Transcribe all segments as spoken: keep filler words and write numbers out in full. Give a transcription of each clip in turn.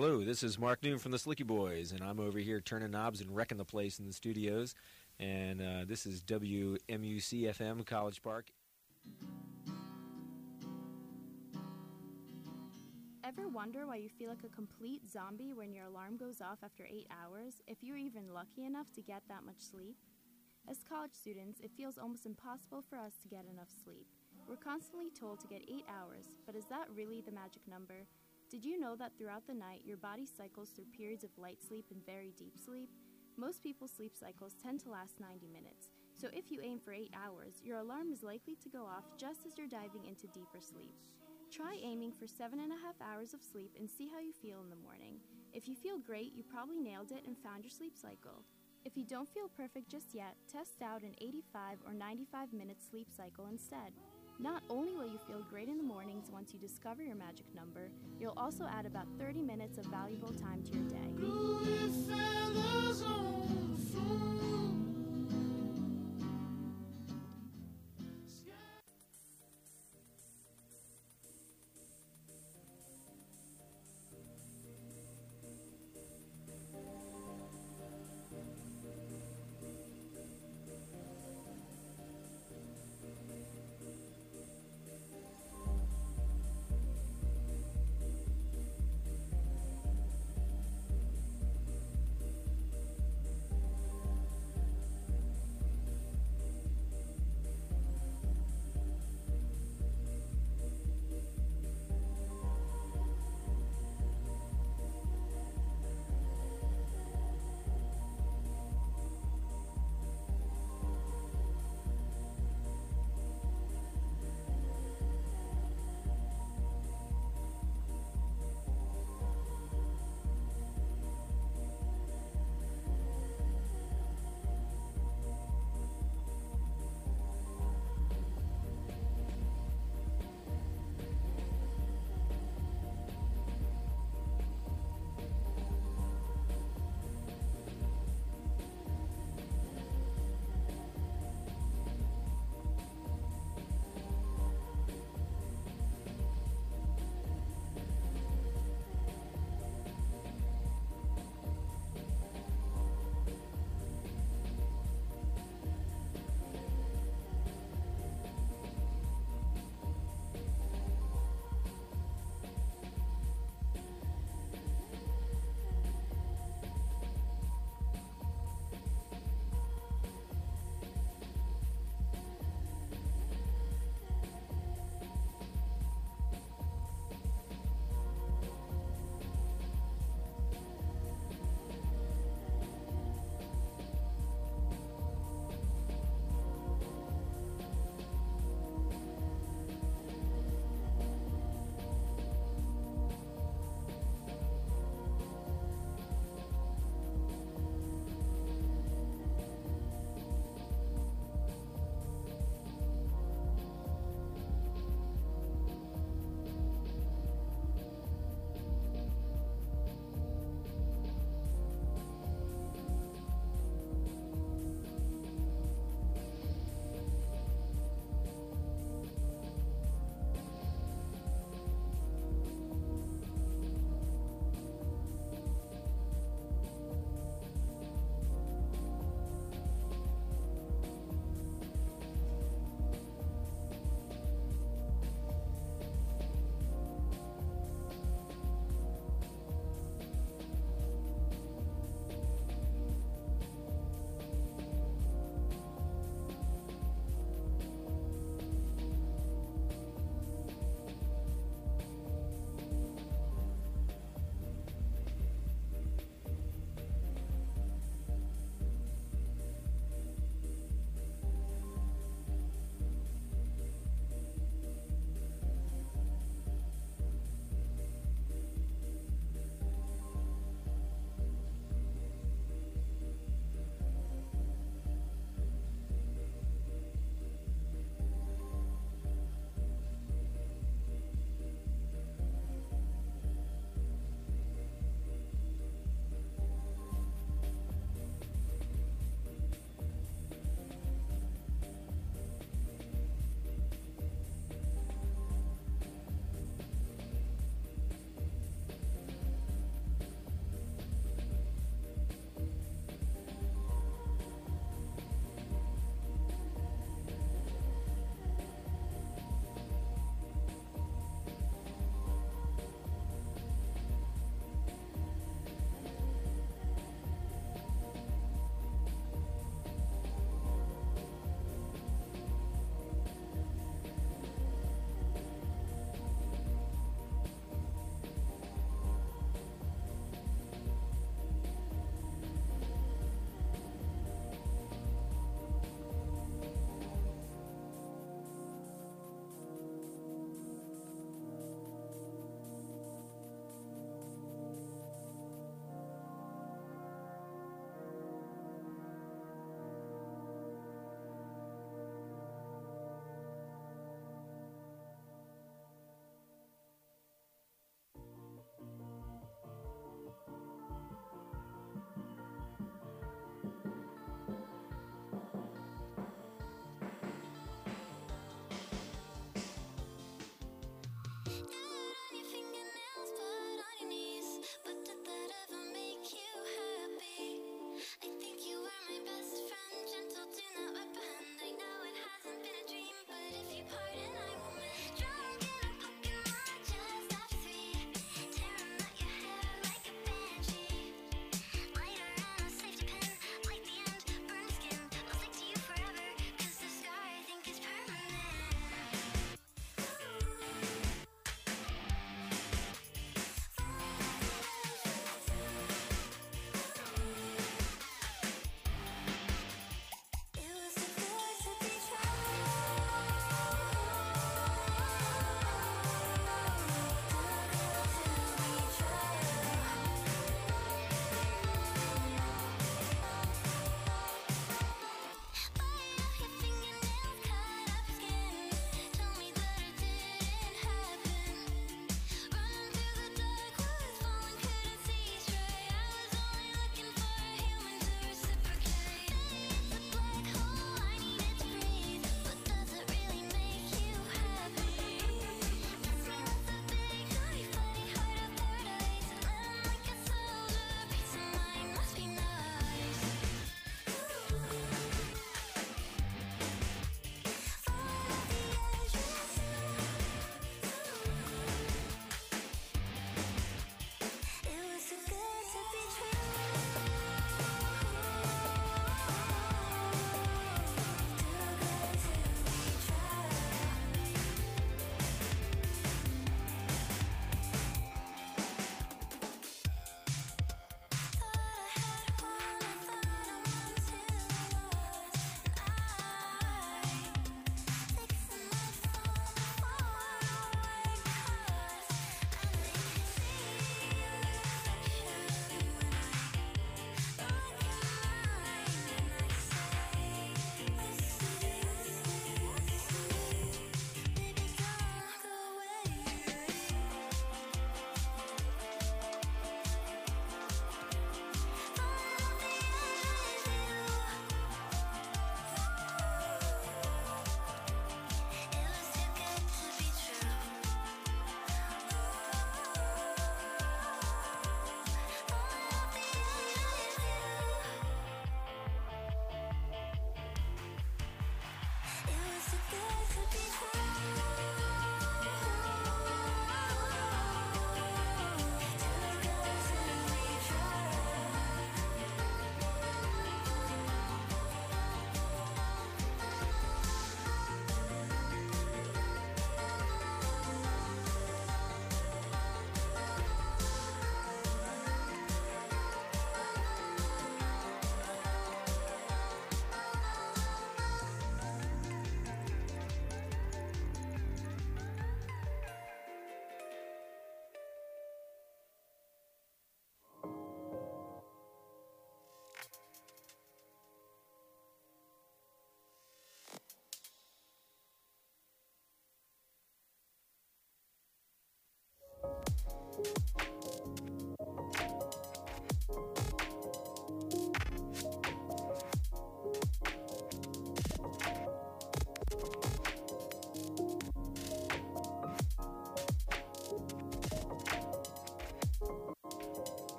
Hello, this is Mark Noon from the Slicky Boys, and I'm over here turning knobs and wrecking the place in the studios. And uh, this is W M U C F M College Park. Ever wonder why you feel like a complete zombie when your alarm goes off after eight hours, if you're even lucky enough to get that much sleep? As college students, it feels almost impossible for us to get enough sleep. We're constantly told to get eight hours, but is that really the magic number? Did you know that throughout the night, your body cycles through periods of light sleep and very deep sleep? Most people's sleep cycles tend to last ninety minutes, so if you aim for eight hours, your alarm is likely to go off just as you're diving into deeper sleep. Try aiming for seven and a half hours of sleep and see how you feel in the morning. If you feel great, you probably nailed it and found your sleep cycle. If you don't feel perfect just yet, test out an eighty-five or ninety-five minute sleep cycle instead. Not only will you feel great in the mornings once you discover your magic number, you'll also add about thirty minutes of valuable time to your day. Groovy fellas on the phone.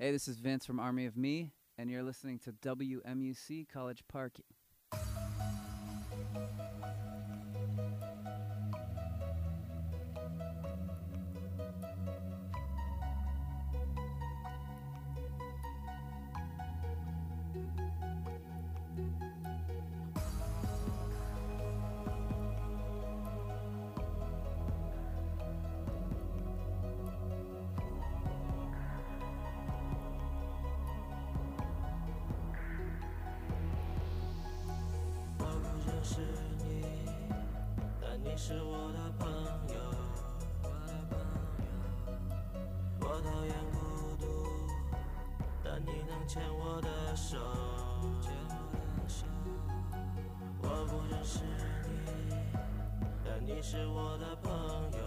Hey, this is Vince from Army of Me, and you're listening to W M U C College Park. 是你，但你是我的朋友，我讨厌孤独，但你能牵我的手。我不认识你，但你是我的朋友，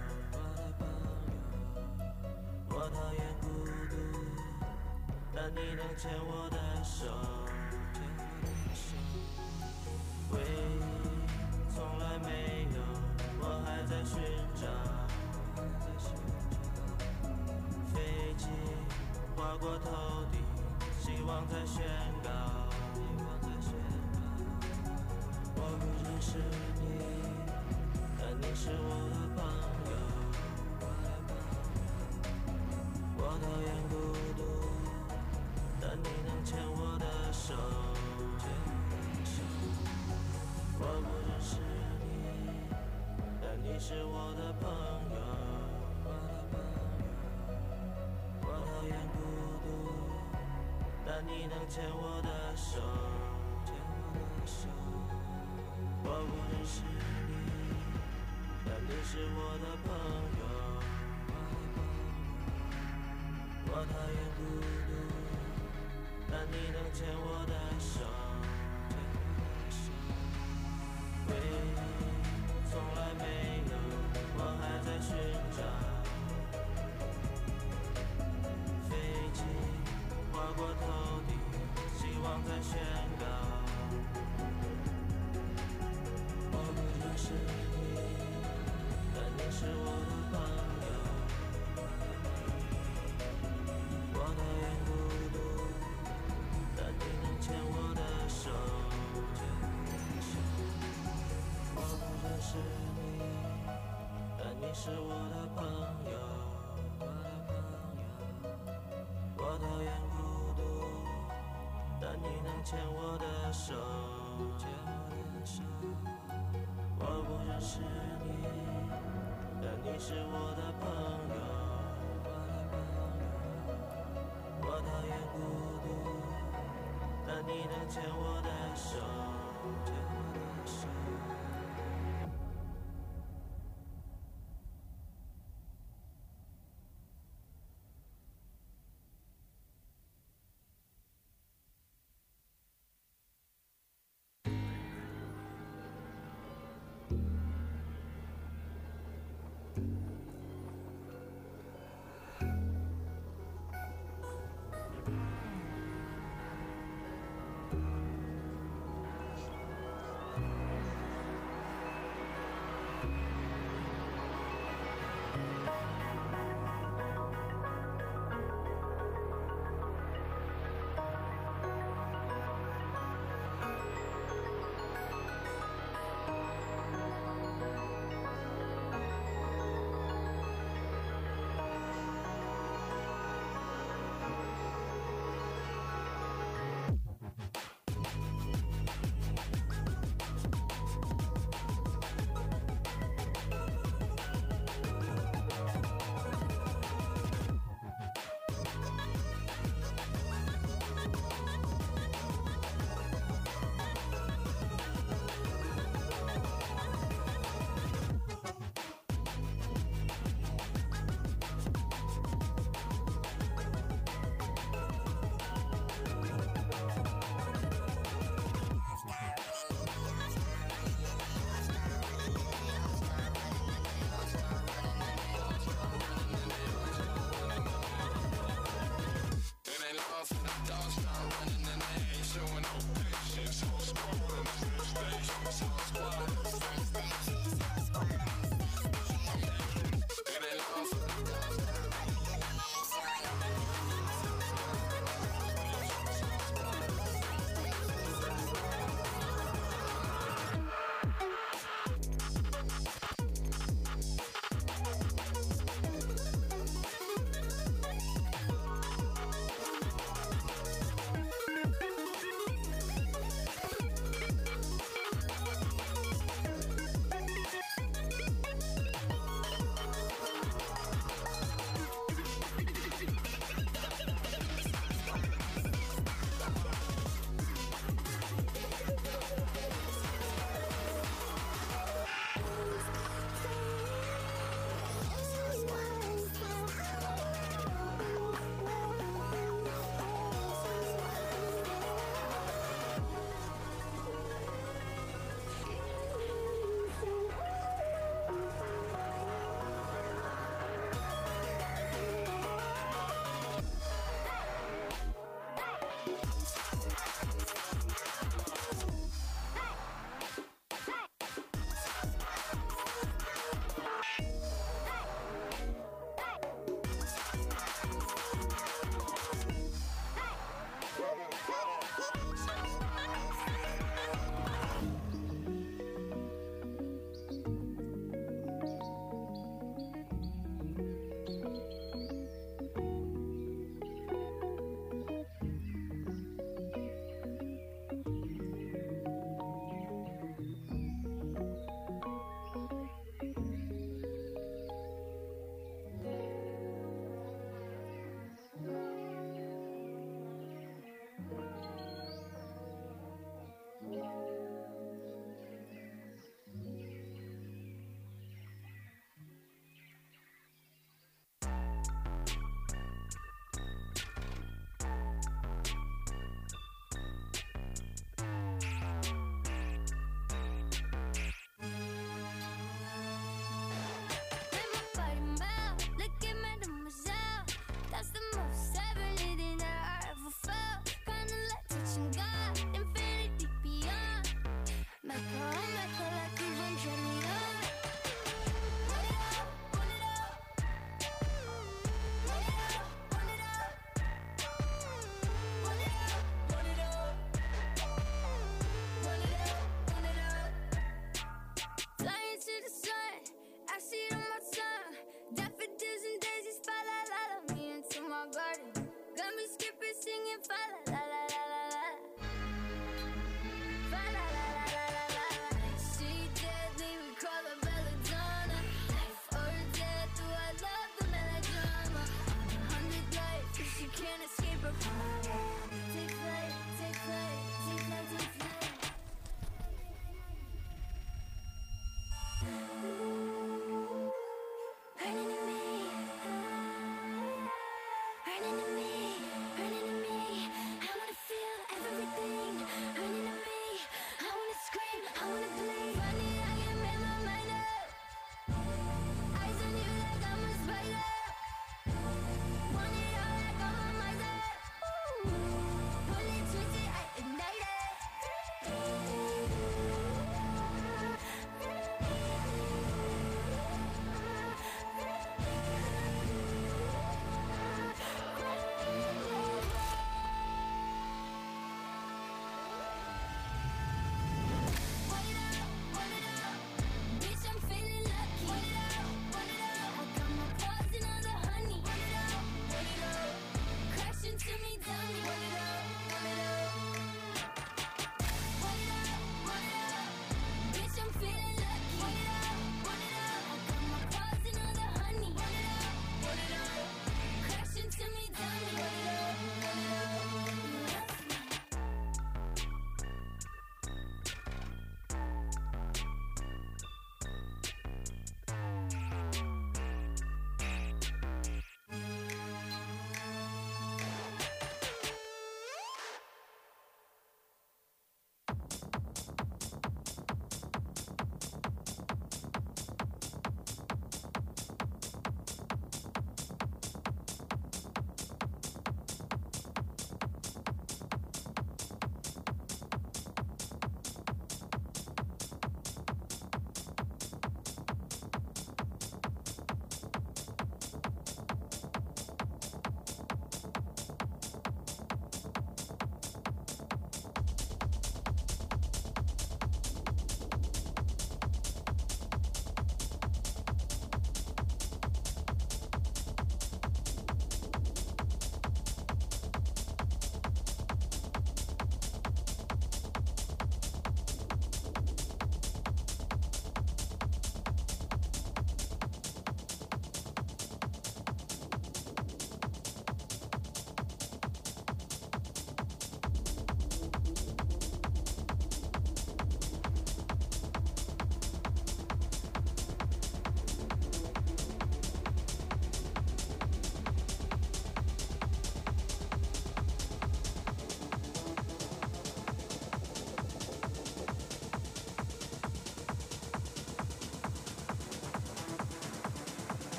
我讨厌孤独，但你能牵我的手。回忆从来没有，我还在寻找。飞机划过头顶，希望在宣告。我不认识你，但你是我的朋友。我讨厌孤独，但你能牵我的手。我不认识你，但你是我的朋友。我讨厌孤独，但你能牵我的手。我不认识你，但你是我的朋友。我讨厌孤独，但你能牵我的手。回忆从来没有，我还在寻找。飞机划过头顶，希望在宣告。我不认识你，但你是我的朋友。我讨厌孤独，但你能牵我的手。我不认识你，但你是我的朋友。我讨厌孤独，但你能牵我的手。我不认识你，但你是我的朋友。我讨厌孤独，但你能牵我的手。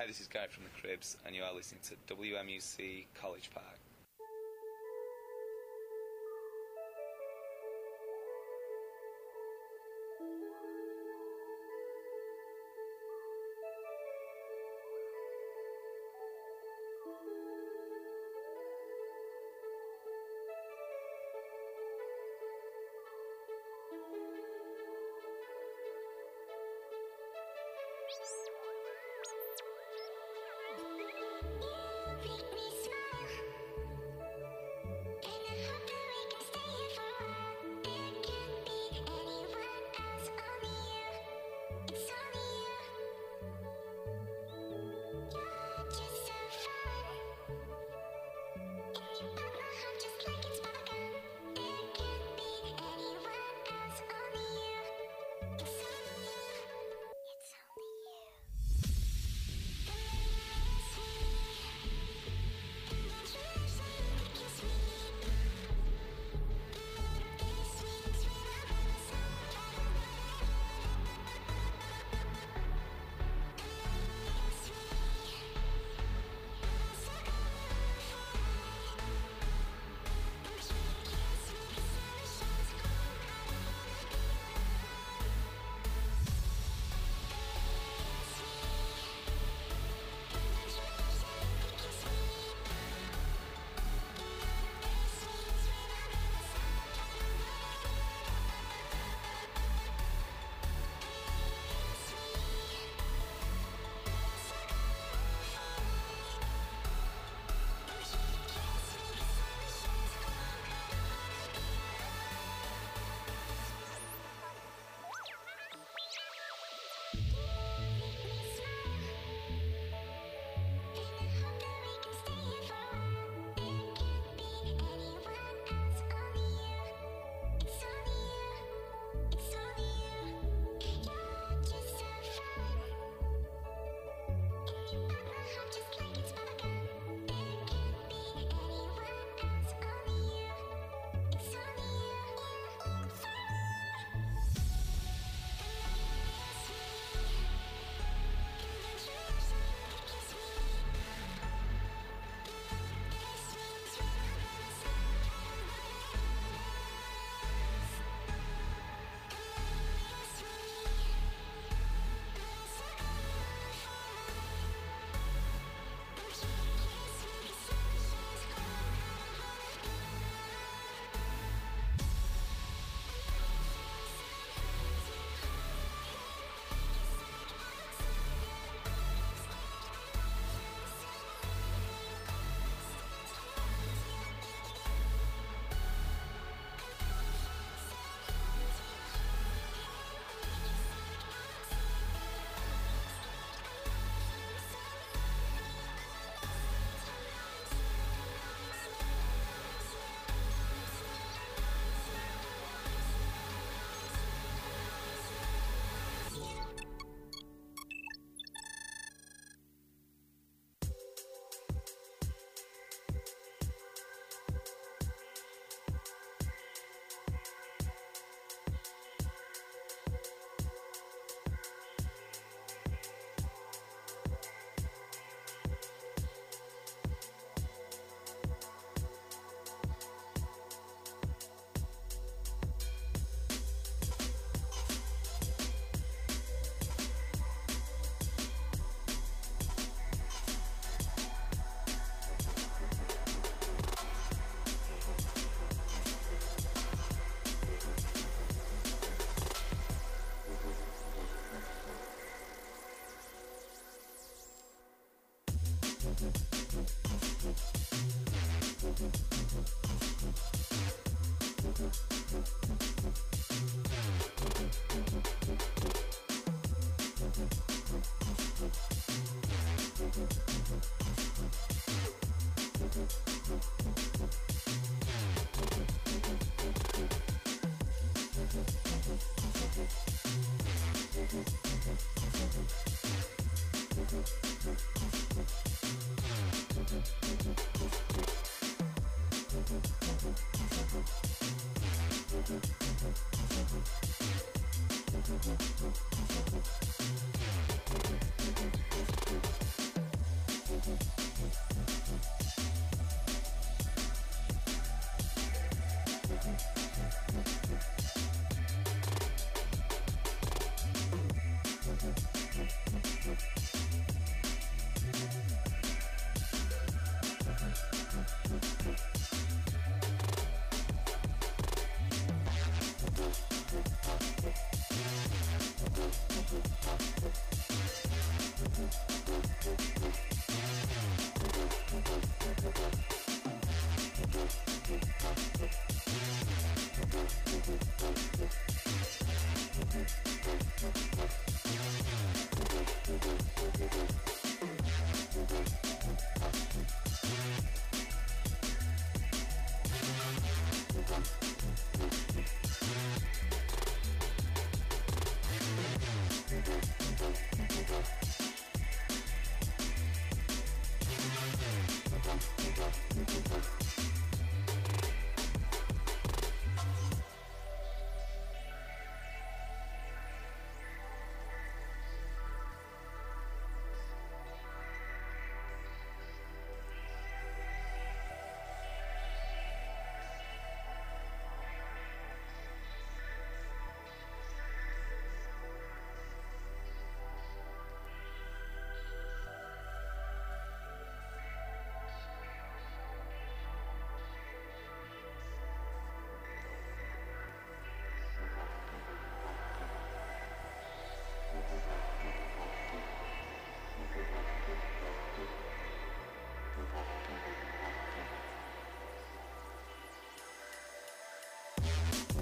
Hi, this is Gary from the Cribs, and you are listening to W M U C College Park.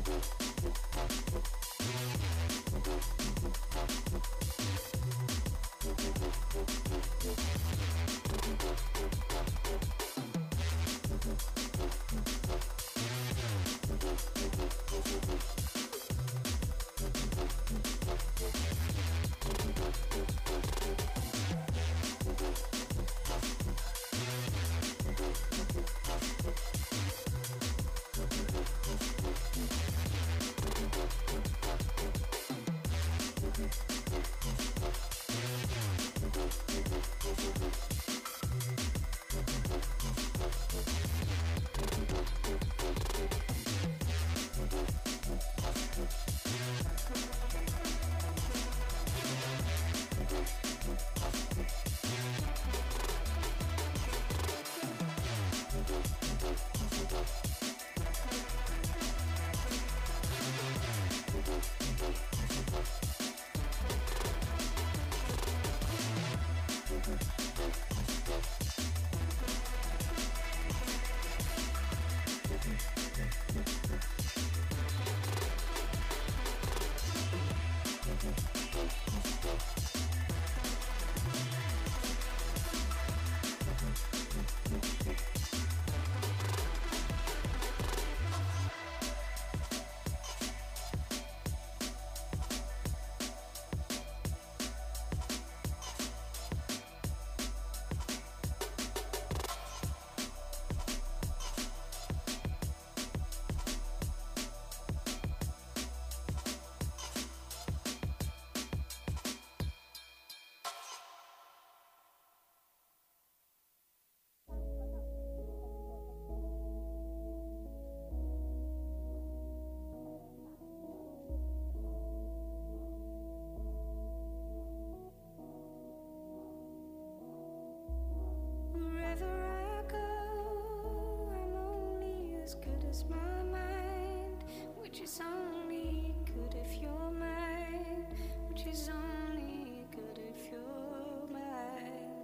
is my mind, which is only good if you're mine, which is only good if you're mine.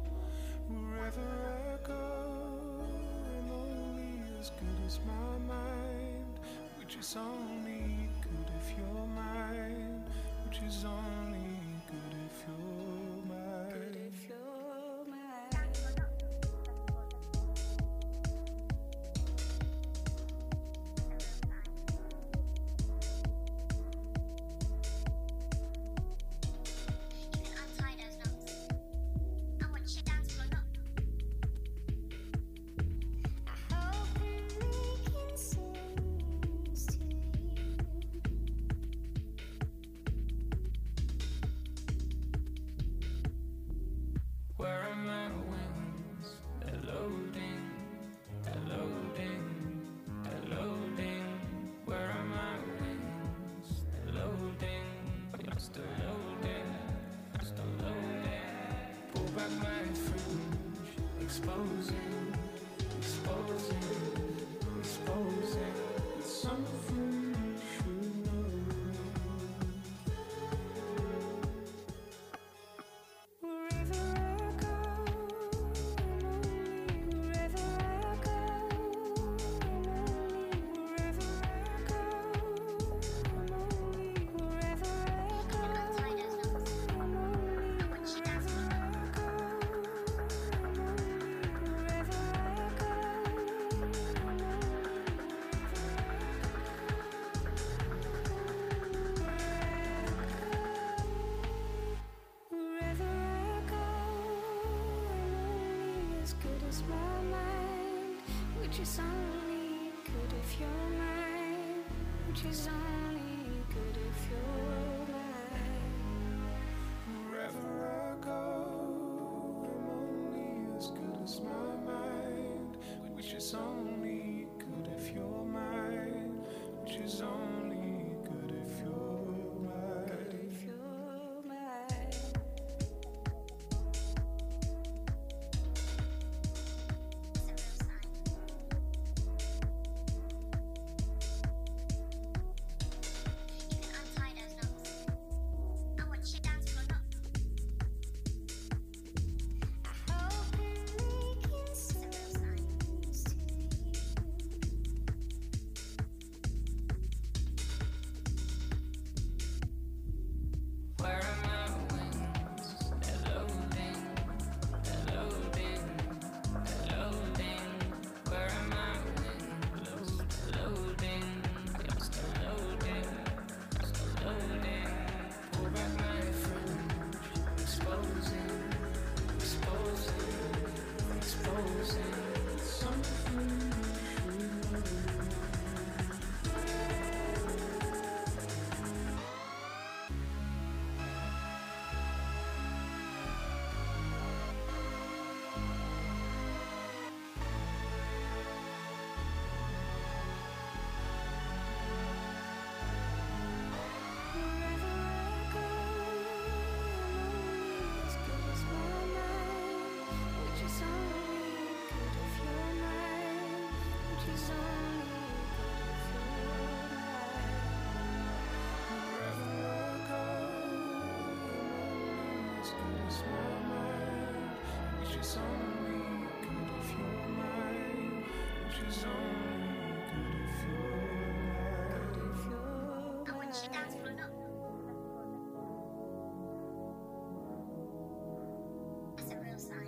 Wherever I go, I'm only as good as my mind, which is only good if you're mine, which is only good if you're mine. Good if you're which is only good if you're mine, which is only good if you're mine. Wherever I go, I'm only as good as my mind, which is only good if you're mine, which is only good if you're mine. Good if you're mine. which is only good if you're mine. Wherever I go, I'm only as good as my mind, which is only good if you're mine, which is only good if you're mine. If you're mine. That's a real sign.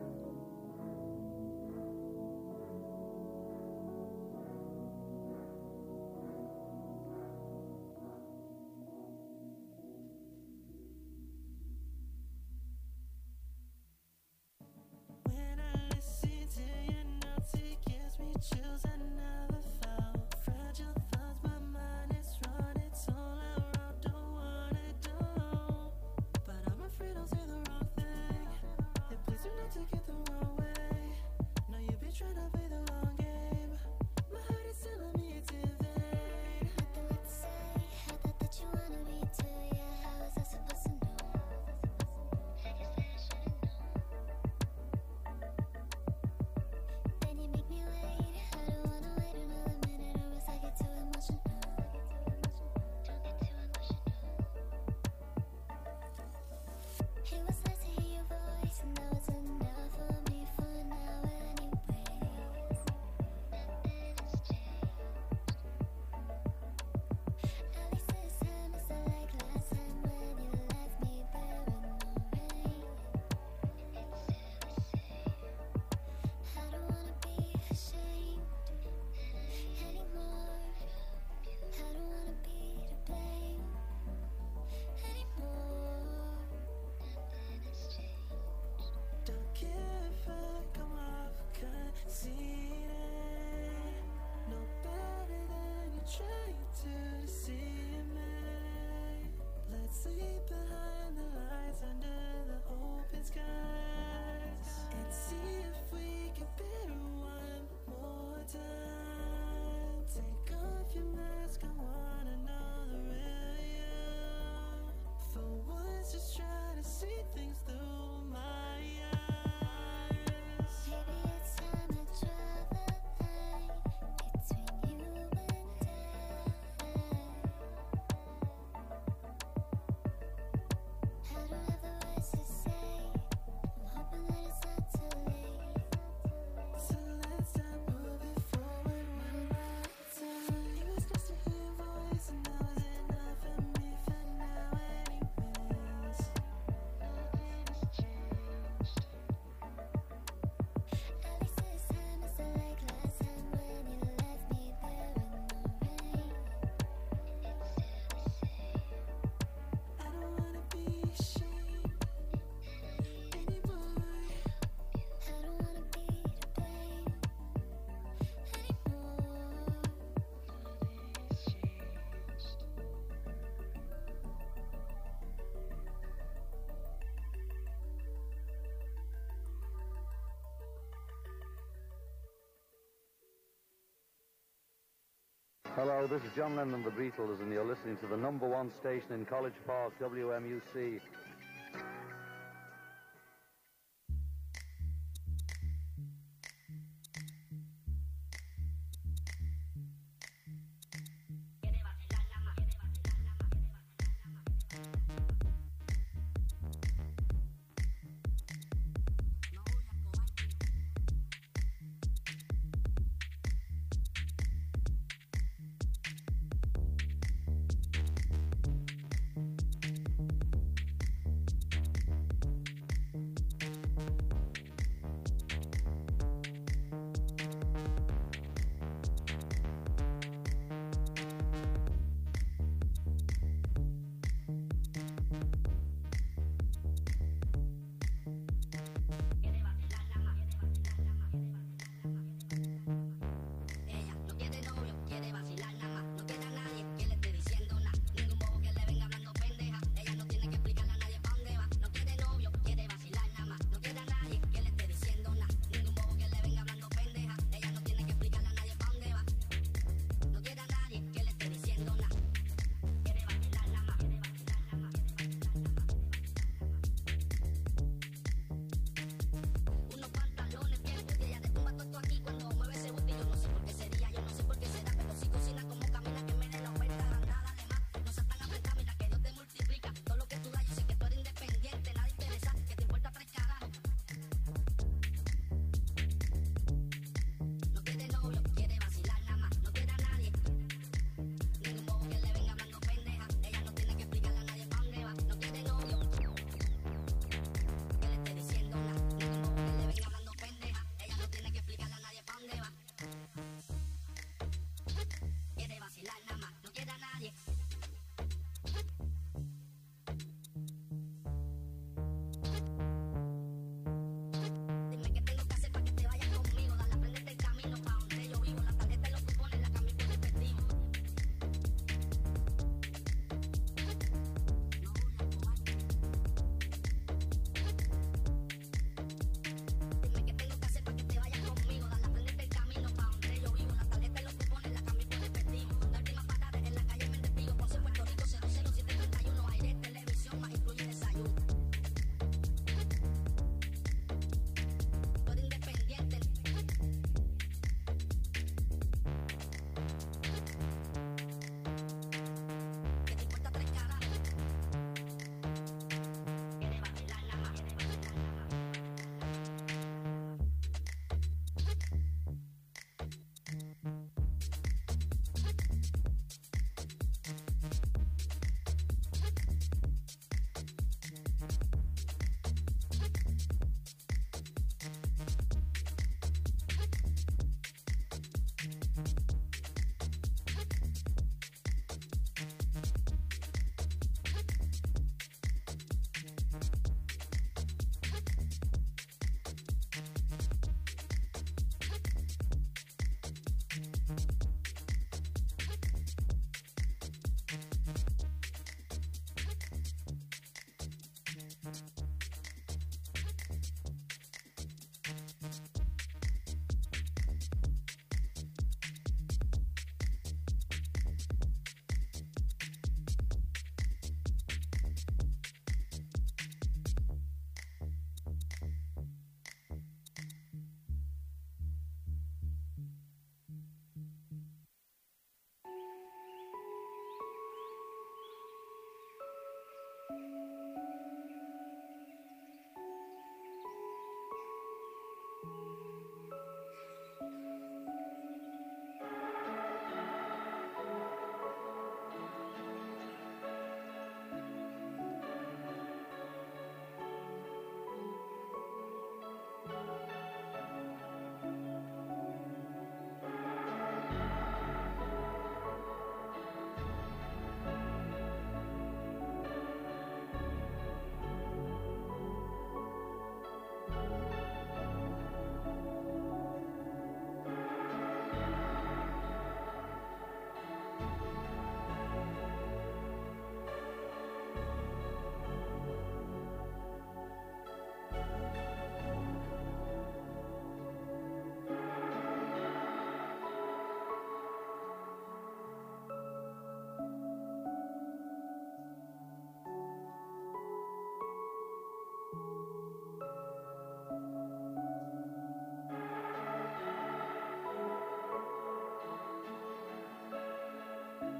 When I listen to your notes, it gives me chills I never felt. Fragile thoughts, my mind is run. It's all I wrote, don't wanna do. But I'm afraid I'll say the wrong thing. And please do not take it the wrong way. No, you've been trying to play the long game. My heart is telling me it's in vain. Nothing left to say. I thought that you wanted me to. Yeah, how was I supposed to know? I guess that I should've known. Then you make me wait. I don't wanna wait another minute, or else I get too emotional. Don't get too emotional. It was nice to hear your voice, and that was enough for me for now. Anyways, nothing has changed. At least this time it's not like last time when you left me there in the rain. It's still the same. I don't wanna be ashamed anymore. I don't wanna be to blame anymore. Nothing has changed. Don't care if I come off conceited. No better than you trying to deceive me. Let's sleep behind the lights under the open skies and see if we can better one more time. Take off your mask, I wanna know the real you. For once, just try to see things through my eyes. Maybe it's time to draw the line between you and I. I don't have the words to say. I'm hoping that it's not too late. So let's start moving forward one more time. It was just to hear your voice, and that was enough for me for now. Anyways, Nothing has changed. At least this time it's not like last time when you left me there in the rain. It's still the same. I don't wanna be ashamed anymore. I don't wanna be to blame anymore. Nothing has changed. Hello, this is John Lennon of the Beatles, and you're listening to the number one station in College Park, W M U C,